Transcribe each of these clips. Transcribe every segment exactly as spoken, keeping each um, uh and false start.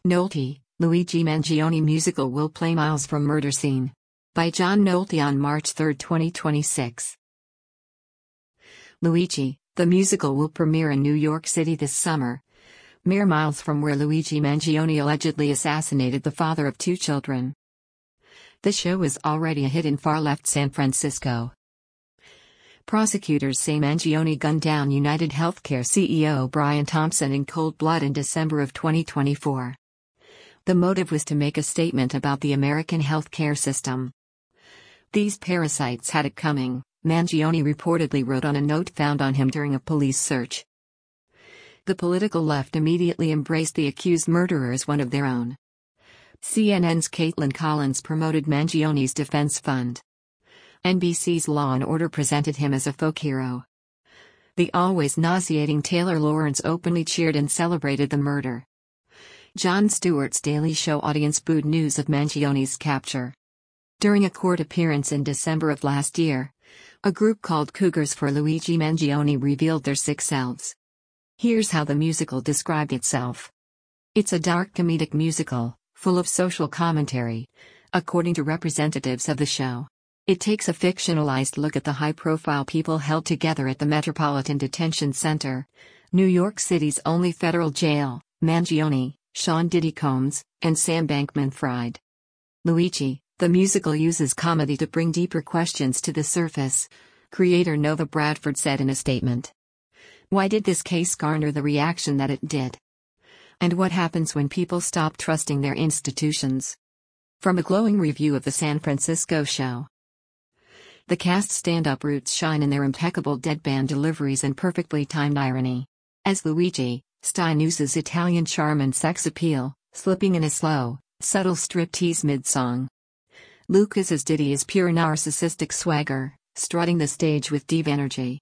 Nolte, Luigi Mangione musical will play Miles from Murder Scene. By John Nolte on March third, twenty twenty-six. Luigi, the musical will premiere in New York City this summer. Mere miles from where Luigi Mangione allegedly assassinated the father of two children. The show is already a hit in far-left San Francisco. Prosecutors say Mangione gunned down United Healthcare C E O Brian Thompson in cold blood in December of twenty twenty-four. The motive was to make a statement about the American healthcare system. "These parasites had it coming," Mangione reportedly wrote on a note found on him during a police search. The political left immediately embraced the accused murderer as one of their own. C N N's Caitlin Collins promoted Mangione's defense fund. N B C's Law and Order presented him as a folk hero. The always nauseating Taylor Lawrence openly cheered and celebrated the murder. Jon Stewart's Daily Show audience booed news of Mangione's capture. During a court appearance in December of last year, a group called Cougars for Luigi Mangione revealed their sick selves. Here's how the musical described itself. It's a dark comedic musical, full of social commentary, according to representatives of the show. It takes a fictionalized look at the high-profile people held together at the Metropolitan Detention Center, New York City's only federal jail, Mangione, Sean Diddy Combs, and Sam Bankman-Fried. Luigi, the musical uses comedy to bring deeper questions to the surface, creator Nova Bradford said in a statement. Why did this case garner the reaction that it did? And what happens when people stop trusting their institutions? From a glowing review of the San Francisco show. The cast's stand-up roots shine in their impeccable deadpan deliveries and perfectly timed irony. As Luigi, Stein uses Italian charm and sex appeal, slipping in a slow, subtle striptease mid-song. Lucas as Diddy is pure narcissistic swagger, strutting the stage with diva energy.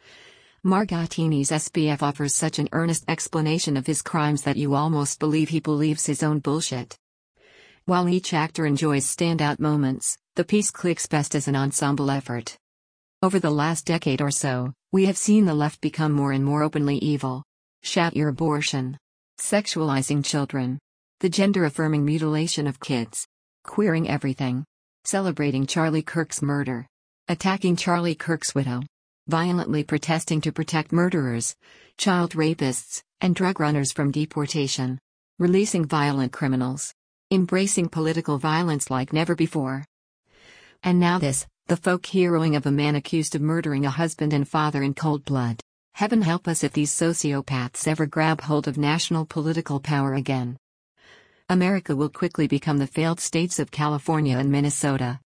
Margotini's S B F offers such an earnest explanation of his crimes that you almost believe he believes his own bullshit. While each actor enjoys standout moments, the piece clicks best as an ensemble effort. Over the last decade or so, we have seen the left become more and more openly evil. Shout your abortion. Sexualizing children. The gender-affirming mutilation of kids. Queering everything. Celebrating Charlie Kirk's murder. Attacking Charlie Kirk's widow. Violently protesting to protect murderers, child rapists, and drug runners from deportation. Releasing violent criminals. Embracing political violence like never before. And now this, the folk heroing of a man accused of murdering a husband and father in cold blood. Heaven help us if these sociopaths ever grab hold of national political power again. America will quickly become the failed states of California and Minnesota.